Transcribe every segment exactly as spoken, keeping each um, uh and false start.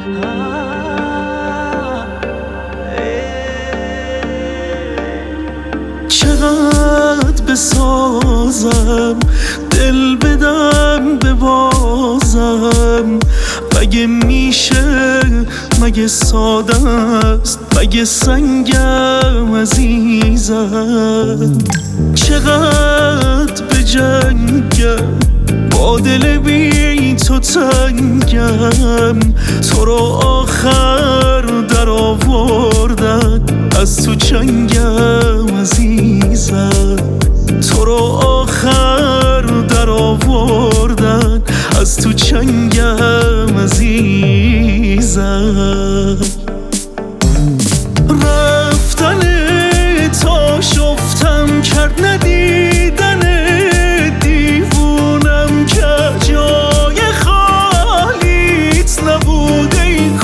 چقدر بسازم دل بدم ببازم، مگه میشه، مگه ساده است، مگه سنگم عزیزم. چقدر بجنگم با دل بی تو تنگم، تو رو آخر در آوردن از تو چنگم عزیزم. تو رو آخر در آوردن از تو چنگم عزیزم. رفتن تا شفتم کرد ندیدن، دیوونم که جای خالیت نبوده. این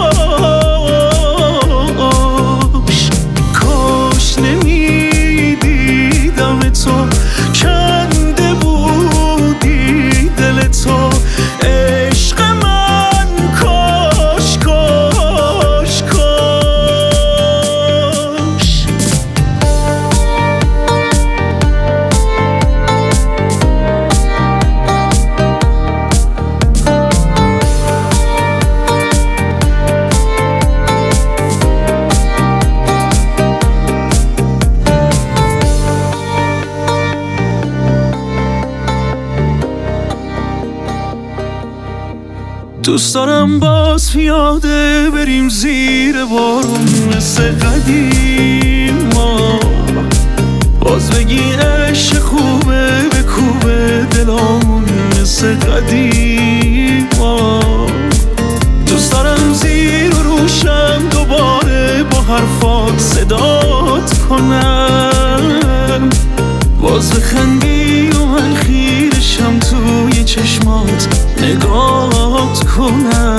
کاش کاش نمیدیدم تو، کنده بودی دل تو عشق من. کاش کاش کاش دوست دارم باز پیاده بریم زیر بارون مثل قدیم، باز بگی عشق خوبه بکوبه دلامون مثل قدیم. دوست دارم زیر و روشم دوباره با حرفات صدات کنم، باز بخندی و من خیرشم توی چشمات نگات کنم.